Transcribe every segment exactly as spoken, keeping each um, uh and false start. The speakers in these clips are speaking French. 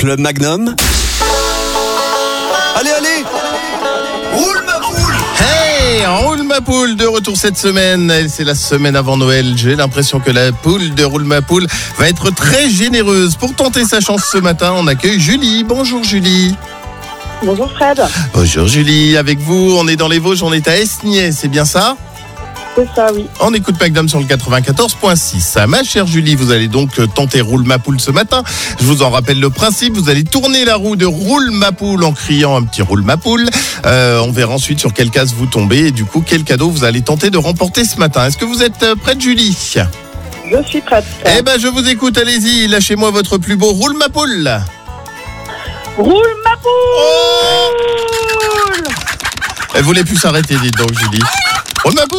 Club Magnum. Allez, allez, roule ma poule. Hey, roule ma poule de retour cette semaine. C'est la semaine avant Noël. J'ai l'impression que la poule de roule ma poule va être très généreuse. Pour tenter sa chance ce matin, on accueille Julie. Bonjour Julie. Bonjour Fred. Bonjour Julie. Avec vous, on est dans les Vosges, on est à Esnier, c'est bien ça ? C'est ça, oui. On écoute Magnum sur le quatre-vingt-quatorze virgule six. Ma chère Julie, vous allez donc tenter Roule ma poule ce matin. Je vous en rappelle le principe. Vous allez tourner la roue de Roule ma poule en criant un petit Roule ma poule. Euh, on verra ensuite sur quelle case vous tombez et du coup quel cadeau vous allez tenter de remporter ce matin. Est-ce que vous êtes prête, Julie ? Je suis prête. Eh ben, je vous écoute. Allez-y, lâchez-moi votre plus beau Roule ma poule. Roule ma poule. Oh, elle voulait plus s'arrêter, dites donc, Julie. Roule ma poule.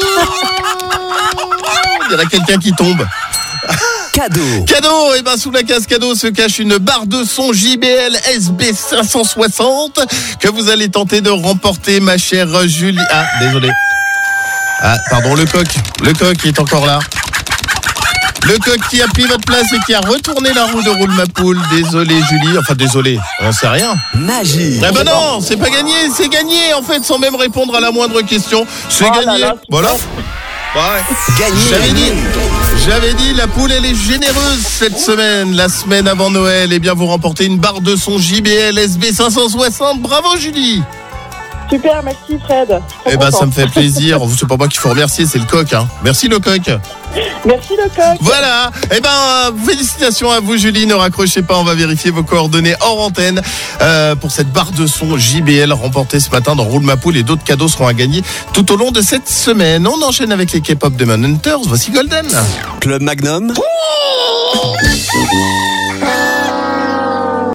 On dirait quelqu'un qui tombe. Cadeau. Cadeau, et ben sous la case cadeau se cache une barre de son J B L S B cinq cent soixante que vous allez tenter de remporter, ma chère Julie. Ah, désolé. Ah, pardon, le coq. Le coq est encore là. Le coq qui a pris votre place et qui a retourné la roue de Roule ma poule. Désolé Julie, enfin désolé, on sait rien. Magie. Eh ben non, c'est pas gagné, c'est gagné en fait sans même répondre à la moindre question. C'est Oh là gagné. là, Voilà. Ouais. Gagné. J'avais dit, j'avais dit, la poule elle est généreuse cette semaine, la semaine avant Noël. Eh bien vous remportez une barre de son J B L S B cinq cent soixante. Bravo Julie. Super, merci Fred. Trop Eh ben ça content. me fait plaisir. C'est pas moi qu'il faut remercier, c'est le coq. Hein. Merci le coq. Merci le coq. Voilà. Eh ben euh, félicitations à vous Julie. Ne raccrochez pas, on va vérifier vos coordonnées hors antenne euh, pour cette barre de son J B L remportée ce matin dans Roule ma poule et d'autres cadeaux seront à gagner tout au long de cette semaine. On enchaîne avec les K-pop de Manhunters. Voici Golden. Club Magnum.